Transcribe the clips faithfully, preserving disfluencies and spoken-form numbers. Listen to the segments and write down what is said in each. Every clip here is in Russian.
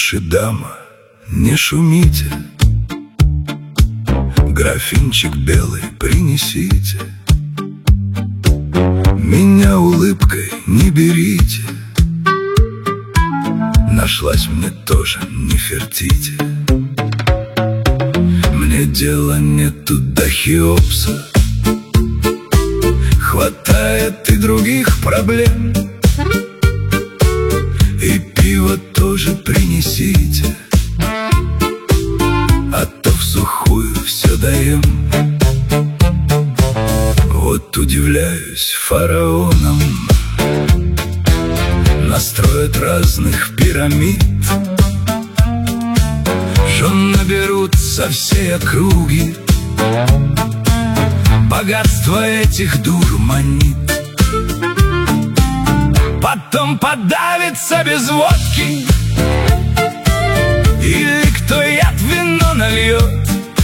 Лучше, дама, не шумите, графинчик белый принесите. Меня улыбкой не берите, нашлась мне тоже Нефертити. Мне дела нету до Хеопса, хватает и других проблем. И пиво тоже принесите, а то в сухую все даем. Вот удивляюсь фараонам, настроят разных пирамид, жен наберут со всей округи, богатство этих дур манит. Потом подавится без водки, или кто яд в вино нальет,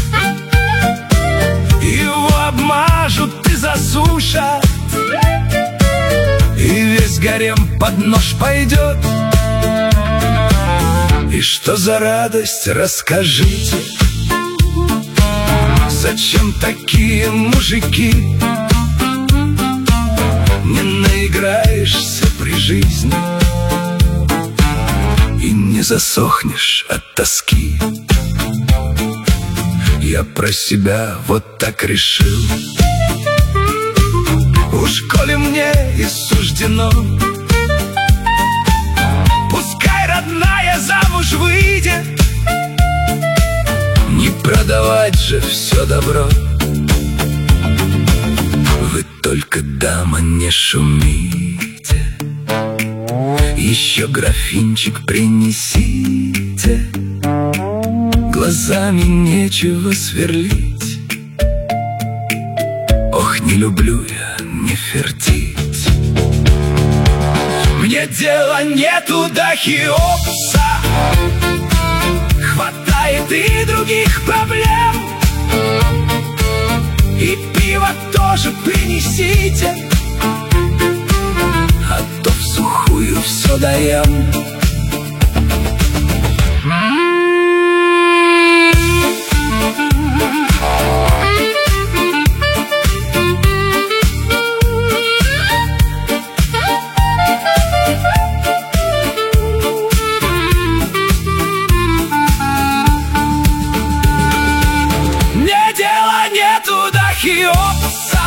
его обмажут и засушат, и весь гарем под нож пойдет. И что за радость, расскажите, зачем такие мужики? Не наиграешься при жизни и не засохнешь от тоски. Я про себя вот так решил: уж коли мне и суждено, пускай родная замуж выйдет, не продавать же все добро. Вы только, дама, не шумите, еще графинчик принесите. Глазами нечего сверлить, ох, не люблю я Нефертити. Мне дела нету до Хеопса, хватает и других проблем. И пиво тоже принесите, а то в сухую все даем. Хеопса,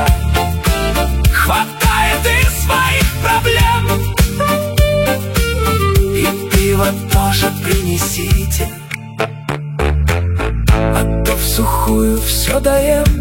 хватает и своих проблем. И пиво тоже принесите, а то в сухую все даем.